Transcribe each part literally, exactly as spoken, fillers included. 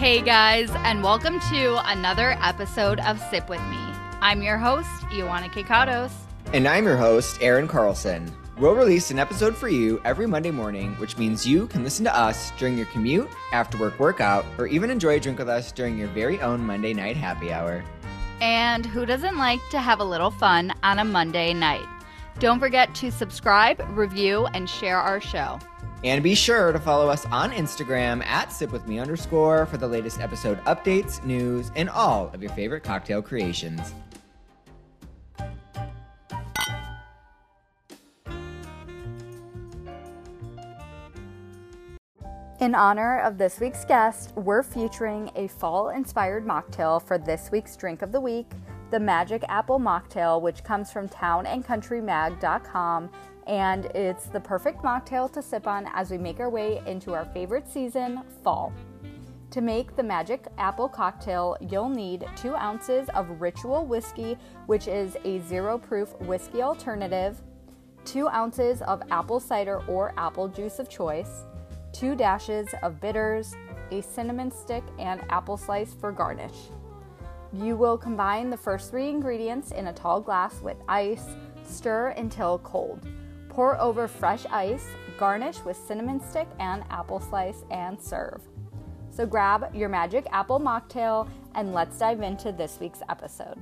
Hey guys, and welcome to another episode of Sip With Me. I'm your host, Ioana Kikatos. And I'm your host, Aaron Carlson. We'll release an episode for you every Monday morning, which means you can listen to us during your commute, after work workout, or even enjoy a drink with us during your very own Monday night happy hour. And who doesn't like to have a little fun on a Monday night? Don't forget to subscribe, review, and share our show. And be sure to follow us on Instagram at sipwithme underscore for the latest episode updates, news, and all of your favorite cocktail creations. In honor of this week's guest, we're featuring a fall-inspired mocktail for this week's drink of the week, the Magic Apple Mocktail, which comes from town and country mag dot com, and it's the perfect mocktail to sip on as we make our way into our favorite season, fall. To make the Magic Apple cocktail, you'll need two ounces of Ritual whiskey, which is a zero-proof whiskey alternative, two ounces of apple cider or apple juice of choice, two dashes of bitters, a cinnamon stick, and apple slice for garnish. You will combine the first three ingredients in a tall glass with ice, stir until cold. Pour over fresh ice, garnish with cinnamon stick and apple slice, and serve. So grab your Magic Apple Mocktail and let's dive into this week's episode.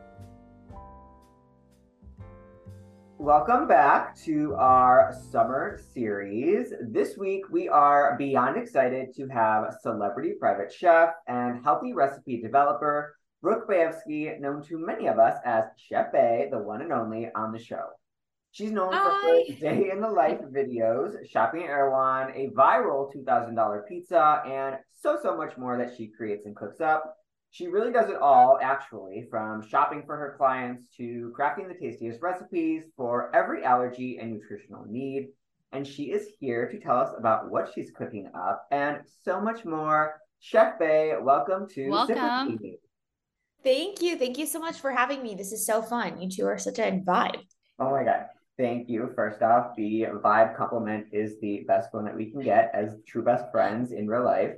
Welcome back to our summer series. This week, we are beyond excited to have celebrity private chef and healthy recipe developer, Brooke Bayevsky, known to many of us as Chef Bay, the one and only, on the show. She's known Hi. for her day-in-the-life videos, shopping at Erewhon, a viral two thousand dollars pizza, and so, so much more that she creates and cooks up. She really does it all, actually, from shopping for her clients to crafting the tastiest recipes for every allergy and nutritional need. And she is here to tell us about what she's cooking up and so much more. Chef Bay, welcome to Welcome. Sip With Me. Thank you. Thank you so much for having me. This is so fun. You two are such a vibe. Oh my God. Thank you. First off, the vibe compliment is the best one that we can get as true best friends in real life.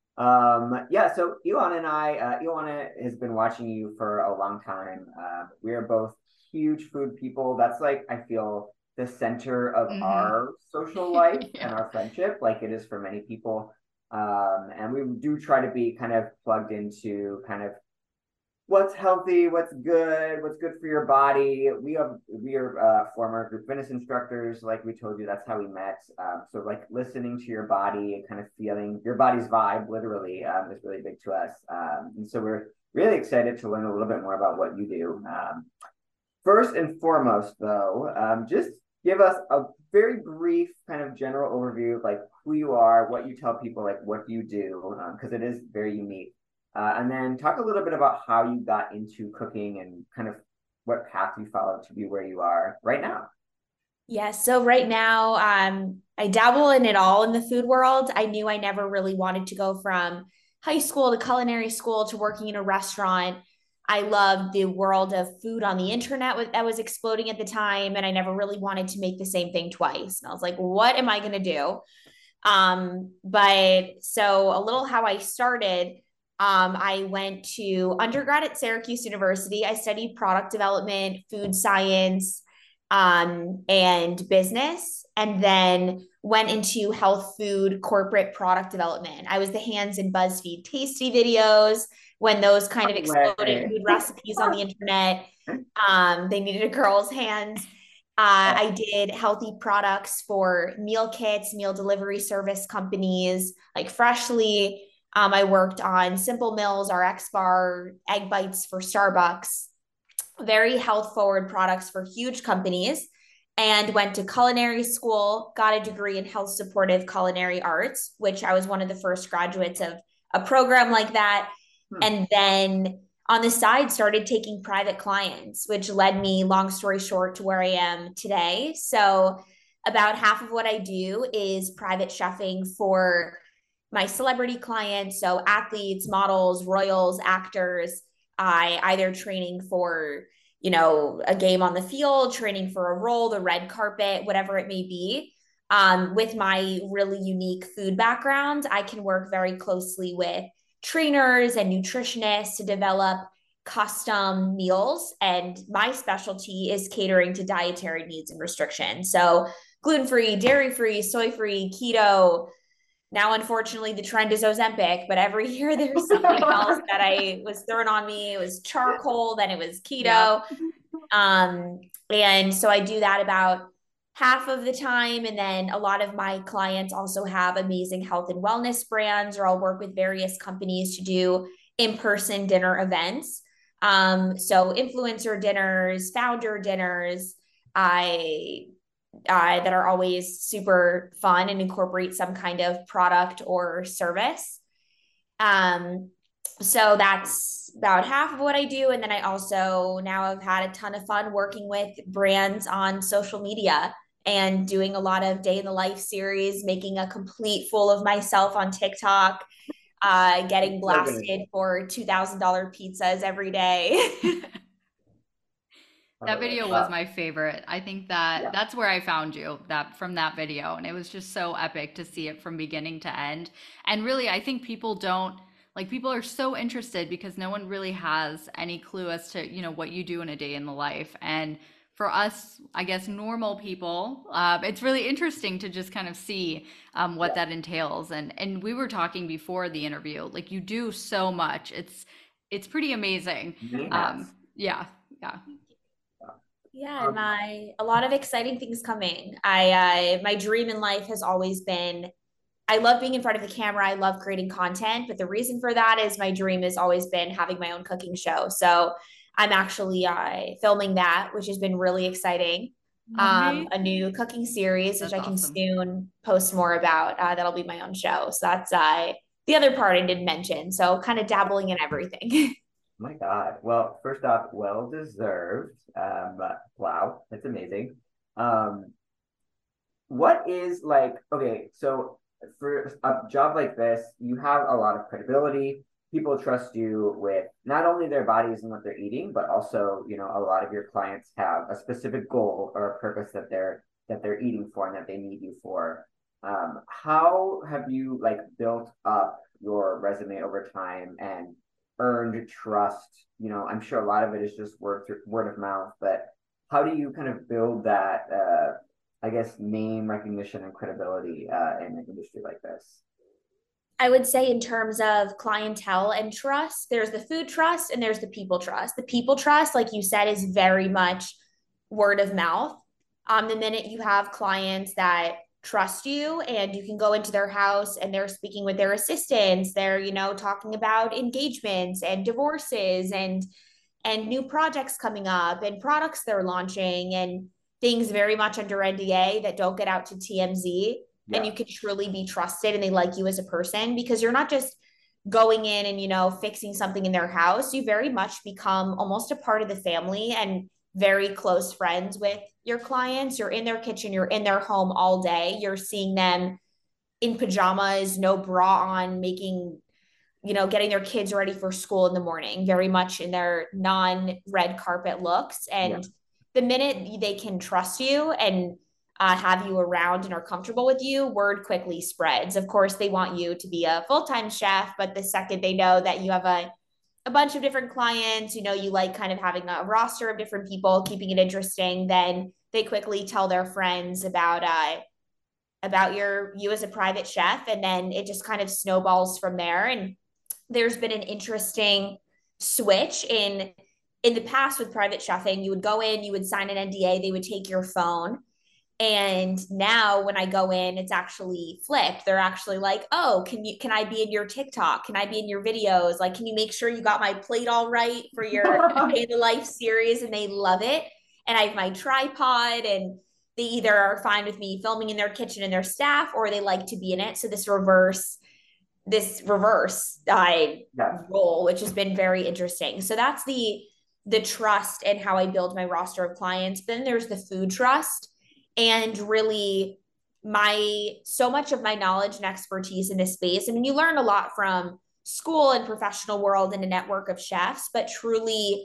Um, yeah, so Ioana and I, uh, Ioana has been watching you for a long time. Uh, we are both huge food people. That's like, I feel, the center of Mm-hmm. our social life Yeah. and our friendship, like it is for many people. Um, and we do try to be kind of plugged into kind of what's healthy, what's good, what's good for your body. We have we are uh, former group fitness instructors, like we told you. That's how we met. Um, so like listening to your body and kind of feeling your body's vibe, literally, um, is really big to us. Um, and so we're really excited to learn a little bit more about what you do. Um, first and foremost, though, um, just give us a very brief kind of general overview of like who you are, what you tell people, like what do you do, because um, it is very unique. Uh, and then talk a little bit about how you got into cooking and kind of what path you followed to be where you are right now. Yeah, so right now, um, I dabble in it all in the food world. I knew I never really wanted to go from high school to culinary school to working in a restaurant. I loved the world of food on the internet that was exploding at the time, and I never really wanted to make the same thing twice. And I was like, what am I going to do? Um, but so a little how I started. Um, I went to undergrad at Syracuse University. I studied product development, food science, um, and business, and then went into health food corporate product development. I was the hands in BuzzFeed Tasty videos when those kind of exploded food recipes on the internet. Um, they needed a girl's hands. Uh, I did healthy products for meal kits, meal delivery service companies like Freshly. Um, I worked on Simple Mills, our X Bar, Egg Bites for Starbucks, very health forward products for huge companies, and went to culinary school, got a degree in health supportive culinary arts, which I was one of the first graduates of a program like that. Hmm. And then on the side, started taking private clients, which led me, long story short, to where I am today. So about half of what I do is private chefing for my celebrity clients, so athletes, models, royals, actors. I either training for, you know, a game on the field, training for a role, the red carpet, whatever it may be. Um, with my really unique food background, I can work very closely with trainers and nutritionists to develop custom meals. And my specialty is catering to dietary needs and restrictions. So gluten-free, dairy-free, soy-free, keto. Now, unfortunately, the trend is Ozempic, but every year there's something else that I was thrown on me. It was charcoal, then it was keto. Yeah. Um, and so I do that about half of the time. And then a lot of my clients also have amazing health and wellness brands, or I'll work with various companies to do in-person dinner events. Um, so influencer dinners, founder dinners, I uh, that are always super fun and incorporate some kind of product or service. Um, so that's about half of what I do. And then I also now have had a ton of fun working with brands on social media and doing a lot of day in the life series, making a complete fool of myself on TikTok, uh, getting blasted for two thousand dollars pizzas every day. That video was my favorite. I think that yeah. that's where I found you, that from that video. And it was just so epic to see it from beginning to end. And really, I think people don't, like people are so interested because no one really has any clue as to, you know, what you do in a day in the life. And for us, I guess, normal people, uh, it's really interesting to just kind of see um, what yeah. that entails. And and we were talking before the interview, like you do so much. It's it's pretty amazing. Yes. Um, yeah, yeah. Yeah, my a lot of exciting things coming. I uh, my dream in life has always been, I love being in front of the camera. I love creating content, but the reason for that is my dream has always been having my own cooking show. So I'm actually uh, filming that, which has been really exciting. Um, a new cooking series, which that's I can awesome. soon post more about. Uh, that'll be my own show. So that's uh, the other part I didn't mention. So kind of dabbling in everything. Oh my God. Well, first off, well deserved. Um, wow, that's amazing. Um, what is like, okay, so for a job like this, you have a lot of credibility. People trust you with not only their bodies and what they're eating, but also, you know, a lot of your clients have a specific goal or a purpose that they're that they're eating for and that they need you for. Um, how have you like built up your resume over time and earned trust? You know, I'm sure a lot of it is just word through, word of mouth, but how do you kind of build that, uh, I guess, name recognition and credibility uh, in an industry like this? I would say in terms of clientele and trust, there's the food trust and there's the people trust. The people trust, like you said, is very much word of mouth. Um, the minute you have clients that trust you and you can go into their house and they're speaking with their assistants, they're, you know, talking about engagements and divorces and and new projects coming up and products they're launching and things very much under N D A that don't get out to T M Z. Yeah. And you can truly be trusted and they like you as a person because you're not just going in and, you know, fixing something in their house. You very much become almost a part of the family and very close friends with your clients. You're in their kitchen, you're in their home all day. You're seeing them in pajamas, no bra on, making, you know, getting their kids ready for school in the morning, very much in their non-red carpet looks. And yeah. the minute they can trust you and uh, have you around and are comfortable with you, word quickly spreads. Of course, they want you to be a full-time chef, but the second they know that you have a a bunch of different clients, you know, you like kind of having a roster of different people, keeping it interesting, then they quickly tell their friends about uh about your you as a private chef, and then it just kind of snowballs from there. And there's been an interesting switch in in the past with private chefing. You would go in, you would sign an N D A, they would take your phone. And now when I go in, it's actually flipped. They're actually like, oh, can you, can I be in your TikTok? Can I be in your videos? Like, can you make sure you got my plate all right for your Day in the Life series? And they love it. And I have my tripod and they either are fine with me filming in their kitchen and their staff, or they like to be in it. So this reverse, this reverse I yeah. role, which has been very interesting. So that's the, the trust and how I build my roster of clients. Then there's the food trust. And really my, so much of my knowledge and expertise in this space. I mean, you learn a lot from school and professional world and a network of chefs, but truly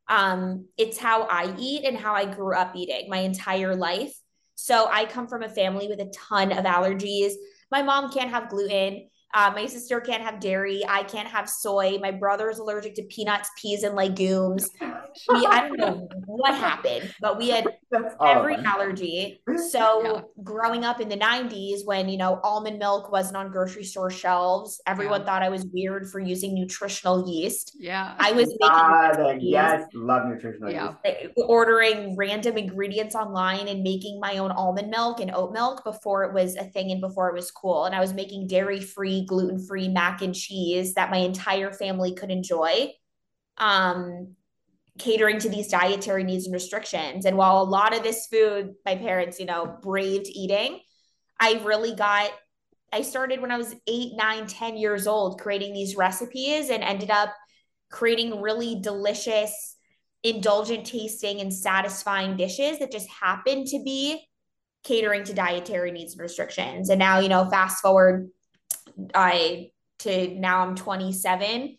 um, it's how I eat and how I grew up eating my entire life. So I come from a family with a ton of allergies. My mom can't have gluten. Uh, my sister can't have dairy. I can't have soy. My brother is allergic to peanuts, peas, and legumes. We, I don't know what happened, but we had That's all of every them. allergy. Yeah. So growing up in the nineties, when, you know, almond milk wasn't on grocery store shelves, everyone Yeah. thought I was weird for using nutritional yeast. Yeah. I was making God, recipes, yes, love nutritional Yeah. yeast. ordering random ingredients online and making my own almond milk and oat milk before it was a thing and before it was cool. And I was making dairy-free, gluten-free mac and cheese that my entire family could enjoy. Um, catering to these dietary needs and restrictions. And while a lot of this food my parents, you know, braved eating, I really got, I started when I was eight, nine, ten years old, creating these recipes and ended up creating really delicious, indulgent tasting and satisfying dishes that just happen to be catering to dietary needs and restrictions. And now, you know, fast forward I to now I'm twenty-seven.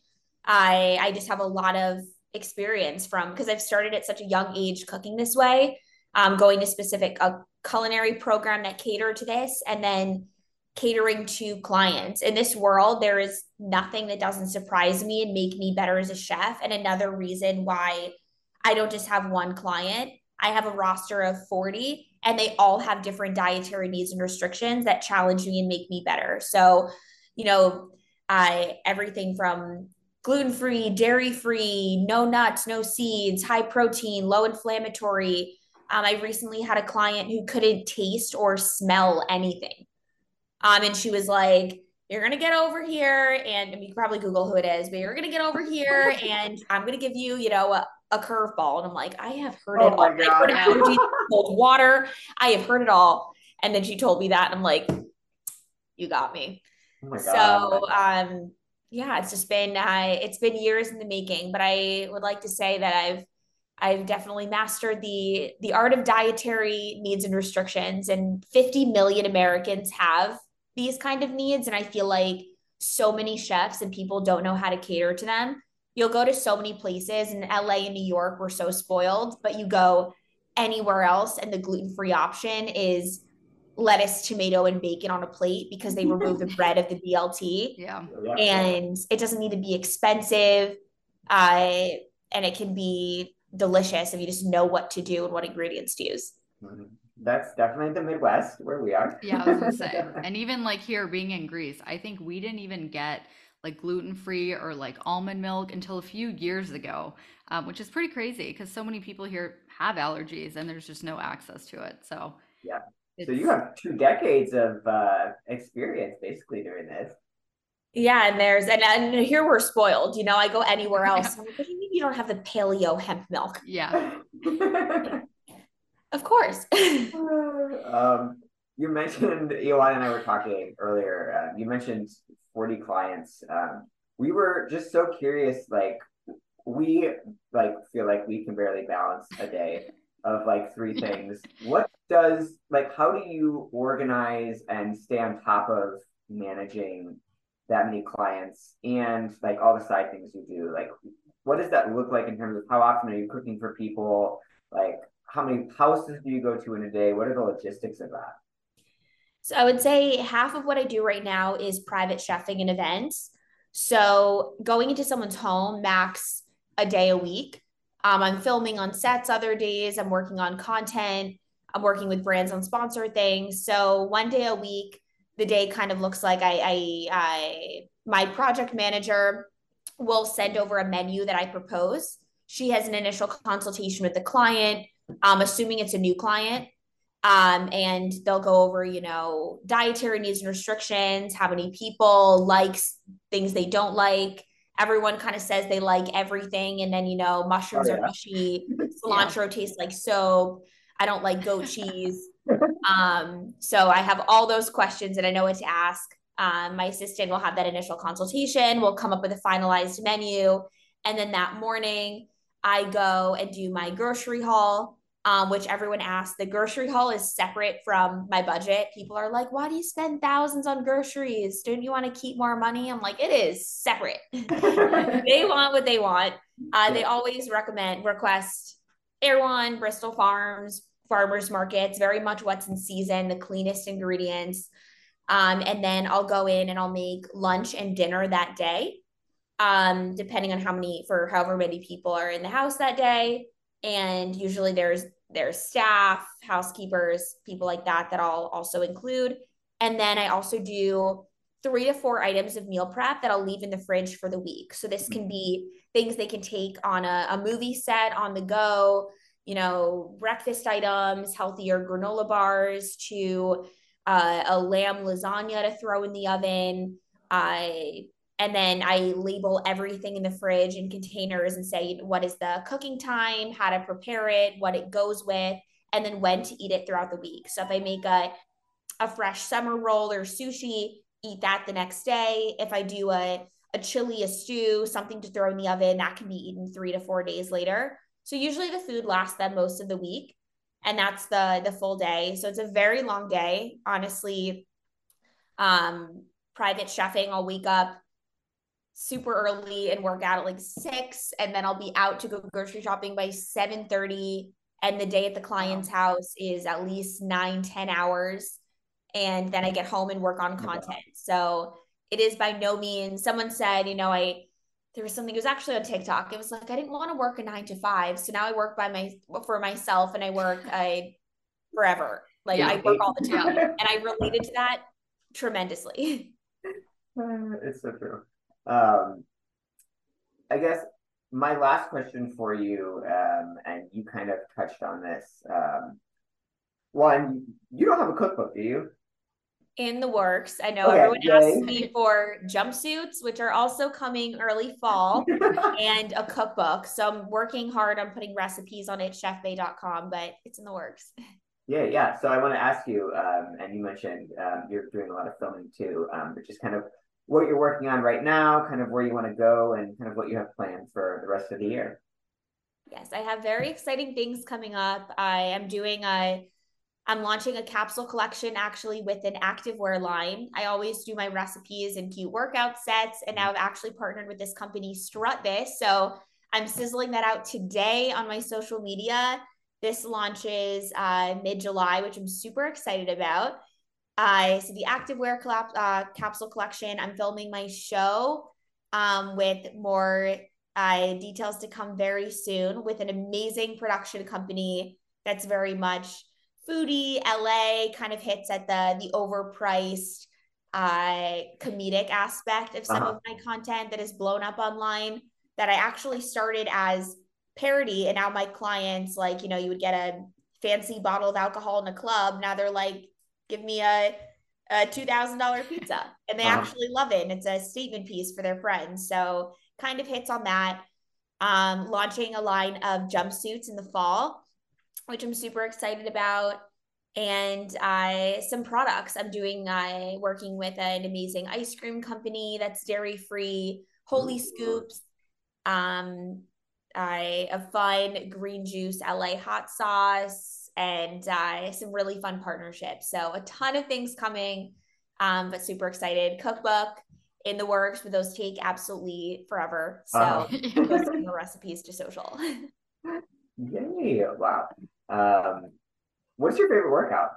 I I just have a lot of experience from because I've started at such a young age cooking this way, um, going to specific a culinary program that cater to this, and then catering to clients. In this world, there is nothing that doesn't surprise me and make me better as a chef. And another reason why I don't just have one client, I have a roster of forty, and they all have different dietary needs and restrictions that challenge me and make me better. So, you know, I everything from gluten-free, dairy-free, no nuts, no seeds, high protein, low inflammatory. Um, I recently had a client who couldn't taste or smell anything. Um, and she was like, you're going to get over here. And, and you can probably Google who it is, but you're going to get over here and I'm going to give you, you know, a, a curveball. And I'm like, I have heard Oh it all. my I've heard God. allergies to cold water. I have heard it all. And then she told me that. And I'm like, you got me. Oh my God. So, um, yeah, it's just been, uh, it's been years in the making, but I would like to say that I've, I've definitely mastered the, the art of dietary needs and restrictions, and fifty million Americans have these kind of needs. And I feel like so many chefs and people don't know how to cater to them. You'll go to so many places in L A and New York, we're so spoiled, but you go anywhere else and the gluten-free option is lettuce, tomato, and bacon on a plate because they remove the bread of the B L T. Yeah. And it doesn't need to be expensive. Uh, and it can be delicious if you just know what to do and what ingredients to use. That's definitely the Midwest where we are. Yeah, I was gonna say. And even like here being in Greece, I think we didn't even get like gluten-free or like almond milk until a few years ago, um, which is pretty crazy because so many people here have allergies and there's just no access to it. So yeah. it's, So you have two decades of uh, experience basically doing this. Yeah, and there's and, and here we're spoiled. You know, I go anywhere else. I'm like, what do you mean you don't have the paleo hemp milk? yeah. Of course. um, you mentioned Iwan and I were talking earlier. Uh, you mentioned forty clients. Um, we were just so curious. Like we like feel like we can barely balance a day of like three things. What does like how do you organize and stay on top of managing that many clients and like all the side things you do? Like what does that look like in terms of how often are you cooking for people? Like how many houses do you go to in a day? What are the logistics of that? So I would say half of what I do right now is private chefing and events. So going into someone's home, max a day a week. Um, I'm filming on sets other days. I'm working on content. I'm working with brands on sponsor things. So one day a week, the day kind of looks like I, I, I my project manager will send over a menu that I propose. She has an initial consultation with the client, um, assuming it's a new client. Um, and they'll go over, you know, dietary needs and restrictions, how many people likes things they don't like. Everyone kind of says they like everything. And then, you know, mushrooms Oh, yeah. are mushy, cilantro yeah. tastes like soap. I don't like goat cheese. Um, so I have all those questions and I know what to ask. Um, my assistant will have that initial consultation. We'll come up with a finalized menu. And then that morning I go and do my grocery haul, um, which everyone asks. The grocery haul is separate from my budget. People are like, why do you spend thousands on groceries? Don't you want to keep more money? I'm like, it is separate. They want what they want. Uh, they always recommend, request Erewhon, Bristol Farms, farmers markets, very much what's in season, the cleanest ingredients. Um, and then I'll go in and I'll make lunch and dinner that day, um, depending on how many, for however many people are in the house that day. And usually there's there's staff, housekeepers, people like that that I'll also include. And then I also do three to four items of meal prep that I'll leave in the fridge for the week. So this can be things they can take on a, a movie set on the go, you know, breakfast items, healthier granola bars, to uh, a lamb lasagna to throw in the oven. I and then I label everything in the fridge in containers and say what is the cooking time, how to prepare it, what it goes with, and then when to eat it throughout the week. So if I make a a fresh summer roll or sushi, eat that the next day. If I do a a chili, a stew, something to throw in the oven, that can be eaten three to four days later. So usually the food lasts them most of the week, and that's the the full day. So it's a very long day, honestly. Um, private chefing, I'll wake up super early and work out at like six, and then I'll be out to go grocery shopping by seven thirty. And the day at the client's house is at least nine, ten hours. And then I get home and work on content. So it is by no means, someone said, you know, I, there was something, it was actually on TikTok. It was like, I didn't want to work a nine to five. So now I work by my, for myself, and I work I forever. Like yeah. I work all the time. And I related to that tremendously. It's so true. Um, I guess my last question for you, um, and you kind of touched on this. Um, one, you don't have a cookbook, do you? In the works. I know okay, everyone yay. asks me for jumpsuits, which are also coming early fall, and a cookbook. So I'm working hard on putting recipes on it, chef bae dot com, but it's in the works. Yeah, yeah. So I want to ask you, um, and you mentioned um, you're doing a lot of filming too, um, but just kind of what you're working on right now, kind of where you want to go, and kind of what you have planned for the rest of the year. Yes, I have very exciting things coming up. I am doing a, I'm launching a capsule collection actually with an activewear line. I always do my recipes and cute workout sets, and now I've actually partnered with this company, Strut This. So I'm sizzling that out today on my social media. This launches uh, mid-July, which I'm super excited about. Uh, so the activewear collab, uh, capsule collection, I'm filming my show um, with more uh, details to come very soon, with an amazing production company that's very much foodie, L A, kind of hits at the, the overpriced uh, comedic aspect of some uh-huh. of my content that is blown up online, that I actually started as parody. And now my clients, like, you know, you would get a fancy bottle of alcohol in a club. Now they're like, give me a, a two thousand dollars pizza. And they uh-huh. actually love it. And it's a statement piece for their friends. So kind of hits on that. Um, launching a line of jumpsuits in the fall, which I'm super excited about. And uh, some products I'm doing, uh, working with an amazing ice cream company that's dairy-free, Holy Scoops, um, I, a fun green juice L A hot sauce, and uh, some really fun partnerships. So a ton of things coming, um, but super excited. Cookbook in the works, but those take absolutely forever. So uh-huh. Posting more recipes to social. Yay! Wow. Um, what's your favorite workout?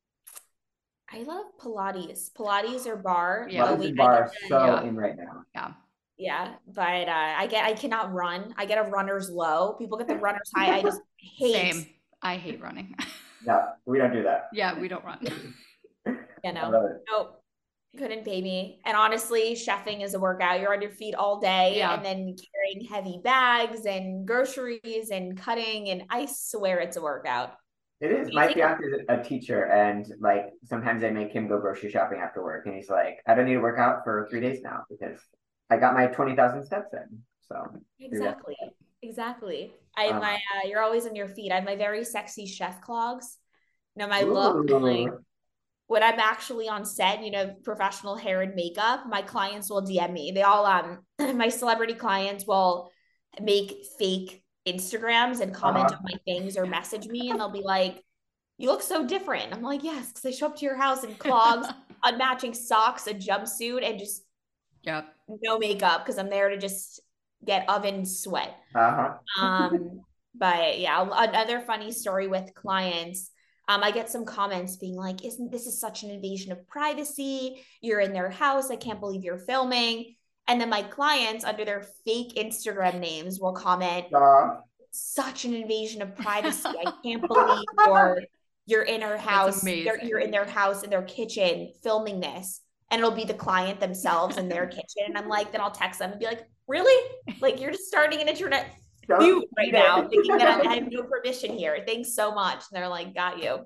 I love Pilates. Pilates or bar. Yeah, Pilates and bar are so yeah. in right now. Yeah. Yeah, but uh, I get I cannot run. I get a runner's low. People get the runner's high. I just hate. Same. I hate running. No, we don't do that. Yeah, we don't run. Yeah, no, nope. Couldn't pay me. And honestly, chefing is a workout. You're on your feet all day, yeah. and then carrying heavy bags and groceries and cutting. And I swear it's a workout. It is. My fiance is a teacher, and like sometimes I make him go grocery shopping after work, and he's like, "I don't need to work out for three days now because I got my twenty thousand steps in." So exactly, exactly. I have um, my. Uh, you're always on your feet. I have my very sexy chef clogs. You know, my ooh. look. Like, when I'm actually on set, you know, professional hair and makeup, my clients will D M me. They all, um, my celebrity clients will make fake Instagrams and comment uh-huh. on my things or message me, and they'll be like, "You look so different." I'm like, "Yes, because I show up to your house in clogs, unmatching socks, a jumpsuit, and just yep. no makeup because I'm there to just get oven sweat." Uh-huh. um, but yeah, another funny story with clients. Um, I get some comments being like, isn't this is such an invasion of privacy? You're in their house. I can't believe you're filming. And then my clients under their fake Instagram names will comment, Uh, such an invasion of privacy. I can't believe you're you're in our house. They're, you're in their house in their kitchen filming this. And it'll be the client themselves in their kitchen. And I'm like, then I'll text them and be like, really? Like you're just starting an internet feud right now, thinking that I have no permission here. Thanks so much. And they're like, got you.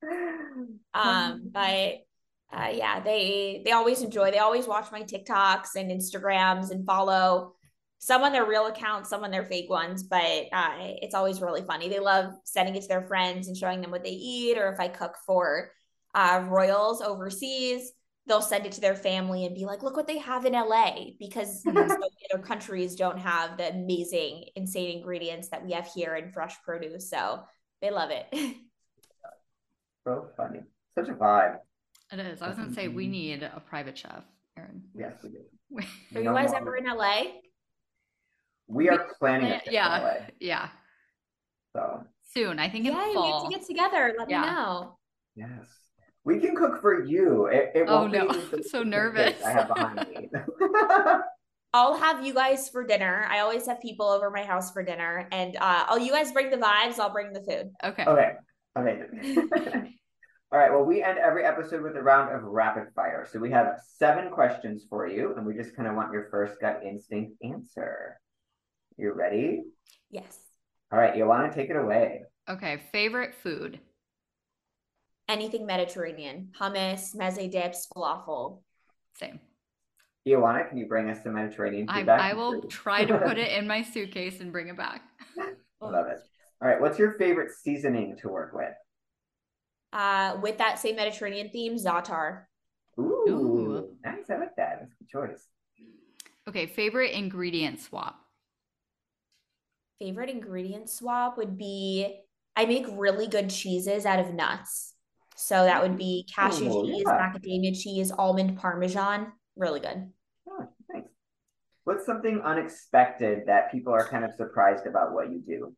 Um, but uh, yeah, they they always enjoy. They always watch my TikToks and Instagrams and follow some on their real accounts, some on their fake ones. But uh, it's always really funny. They love sending it to their friends and showing them what they eat, or if I cook for uh, royals overseas, they'll send it to their family and be like, look what they have in L A, because so many other countries don't have the amazing, insane ingredients that we have here in fresh produce. So they love it. So funny. Such a vibe. It is. I was going to say, we need a private chef, Erin. Yes, we do. Are you guys ever in L A? We are planning it. Yeah. L A. Yeah. So soon. I think in yeah, fall. we have to get together. Let yeah. me know. Yes. We can cook for you. It, it oh, won't no. be I'm so nervous. I have behind me. I'll have you guys for dinner. I always have people over my house for dinner. And uh, I'll you guys bring the vibes. I'll bring the food. Okay. Okay. Amazing. All right. Well, we end every episode with a round of rapid fire. So we have seven questions for you, and we just kind of want your first gut instinct answer. You ready? Yes. All right. You want to take it away? Okay. Favorite food? Anything Mediterranean. Hummus, meze dips, falafel. Same. Ioana, can you bring us some Mediterranean food? I, I will try to put it in my suitcase and bring it back. Love it. All right. What's your favorite seasoning to work with? Uh, with that same Mediterranean theme, za'atar. Ooh, Ooh. Nice. I like that. That's a good choice. Okay. Favorite ingredient swap? Favorite ingredient swap would be, I make really good cheeses out of nuts. So that would be cashew oh, cheese, yeah. macadamia cheese, almond parmesan. Really good. Oh, nice. What's something unexpected that people are kind of surprised about what you do?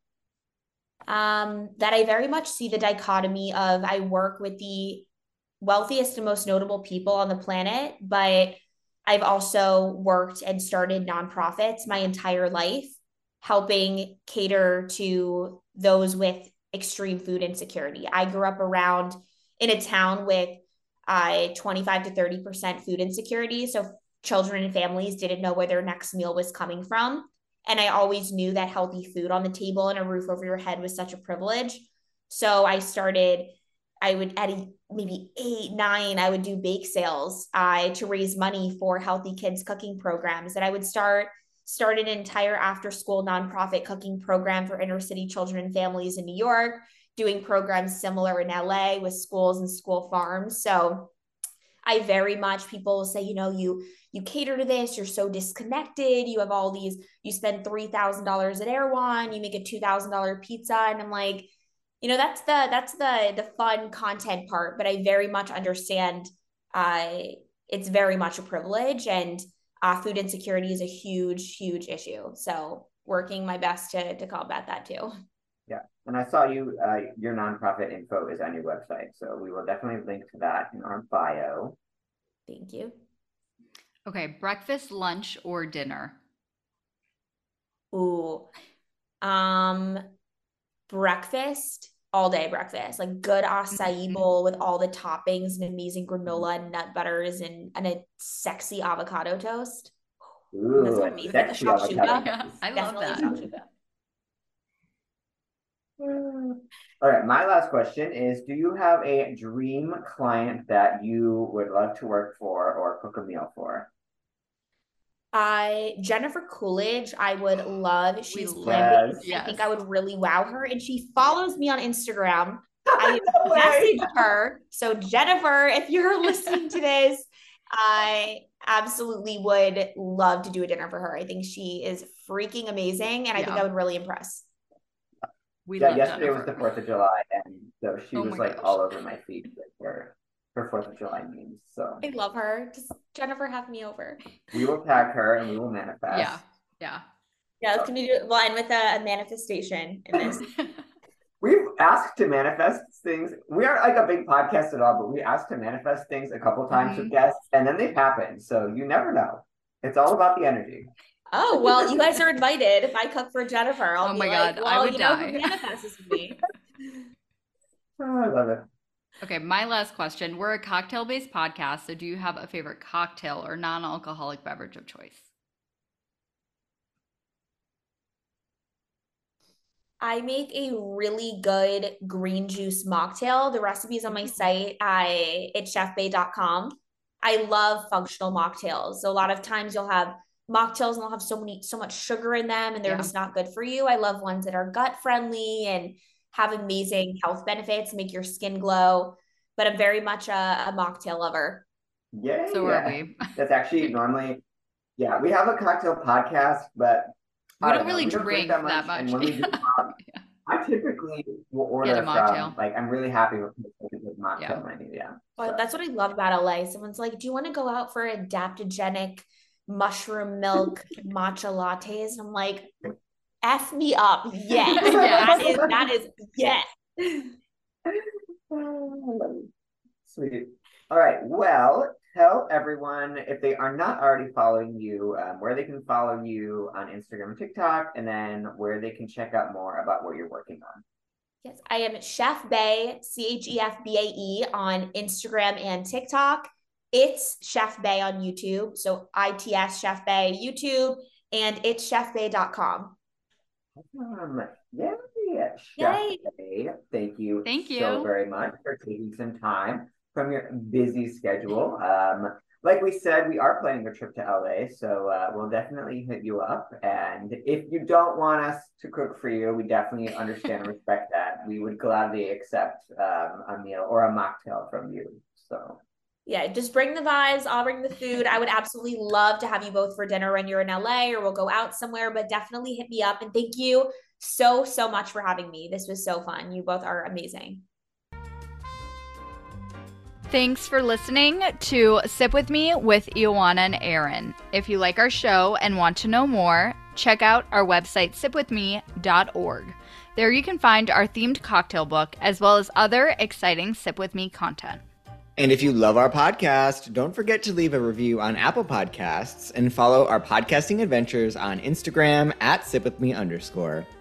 Um, that I very much see the dichotomy of I work with the wealthiest and most notable people on the planet, but I've also worked and started nonprofits my entire life, helping cater to those with extreme food insecurity. I grew up around in a town with uh, twenty-five to thirty percent food insecurity. So children and families didn't know where their next meal was coming from. And I always knew that healthy food on the table and a roof over your head was such a privilege. So I started, I would at a, maybe eight, nine, I would do bake sales uh, to raise money for healthy kids cooking programs. And I would start, start an entire after school nonprofit cooking program for inner city children and families in New York, doing programs similar in L A with schools and school farms. So I very much, people will say, you know, you, you cater to this, you're so disconnected. You have all these, you spend three thousand dollars at Erewhon, you make a two thousand dollars pizza. And I'm like, you know, that's the, that's the, the fun content part, but I very much understand, uh, it's very much a privilege, and uh, food insecurity is a huge, huge issue. So working my best to, to combat that too. Yeah. And I saw you, uh, your nonprofit info is on your website. So we will definitely link to that in our bio. Thank you. Okay. Breakfast, lunch, or dinner? Ooh, um, breakfast, all day breakfast, like good acai bowl with all the toppings and amazing granola and nut butters and, and a sexy avocado toast. Ooh, That's a amazing. sexy The shakshuka. avocado. Yeah, I love Definitely that. shakshuka. All right, my last question is, do you have a dream client that you would love to work for or cook a meal for? I Jennifer Coolidge, I would love. She's love- plant-based. Yes. I think I would really wow her. And she follows me on Instagram. I No way. messaged her. So Jennifer, if you're listening to this, I absolutely would love to do a dinner for her. I think she is freaking amazing, and I think Yeah. I would really impress. We Yeah, love yesterday Jennifer. was the fourth of July, and so she Oh was my like gosh. all over my feed with her her fourth of July memes. So I love her. Just Jennifer, have me over. we will tag her and we will manifest. Yeah. Yeah. Yeah, let's continue. Well, and with a, a manifestation in this. We've ask to manifest things. We aren't like a big podcast at all, but we ask to manifest things a couple times mm-hmm. with guests, and then they happen. So you never know. It's all about the energy. Oh, well, you guys are invited. If I cook for Jennifer, I'll oh be my like, God, well, I would you die. know who manifests with me. Oh, I love it. Okay, my last question. We're a cocktail-based podcast, so do you have a favorite cocktail or non-alcoholic beverage of choice? I make a really good green juice mocktail. The recipe is on my site. I it's chef bae dot com. I love functional mocktails. So a lot of times you'll have mocktails and they'll have so many so much sugar in them and they're yeah. just not good for you. I love ones that are gut friendly and have amazing health benefits, make your skin glow. But I'm very much a, a mocktail lover. Yeah, so yeah. are we. That's actually normally, yeah, we have a cocktail podcast, but we don't, don't really we don't drink, drink that much. That much. And when we do talk, yeah. I typically will order Get a mocktail. From, like, I'm really happy with the mocktail yeah. menu, yeah. Well, so. That's what I love about L A. Someone's like, do you want to go out for adaptogenic mushroom milk matcha lattes? And I'm like, F me up. Yes. yeah. That is, that is, yes. Sweet. All right. Well, tell everyone, if they are not already following you, um, where they can follow you on Instagram and TikTok, and then where they can check out more about what you're working on. Yes, I am Chef Bae, C H E F B A E on Instagram and TikTok. It's Chef Bae on YouTube. So I T S Chef Bae YouTube, and it's chef bae dot com. Um, yeah, yeah. Chef Bae, thank you, thank you so very much for taking some time from your busy schedule. Um, like we said, we are planning a trip to L A, so uh, we'll definitely hit you up. And if you don't want us to cook for you, we definitely understand and respect that. We would gladly accept um, a meal or a mocktail from you. So. Yeah, just bring the vibes. I'll bring the food. I would absolutely love to have you both for dinner when you're in L A, or we'll go out somewhere, but definitely hit me up. And thank you so, so much for having me. This was so fun. You both are amazing. Thanks for listening to Sip With Me with Ioana and Aaron. If you like our show and want to know more, check out our website, sip with me dot org. There you can find our themed cocktail book, as well as other exciting Sip With Me content. And if you love our podcast, don't forget to leave a review on Apple Podcasts and follow our podcasting adventures on Instagram at sipwithme underscore.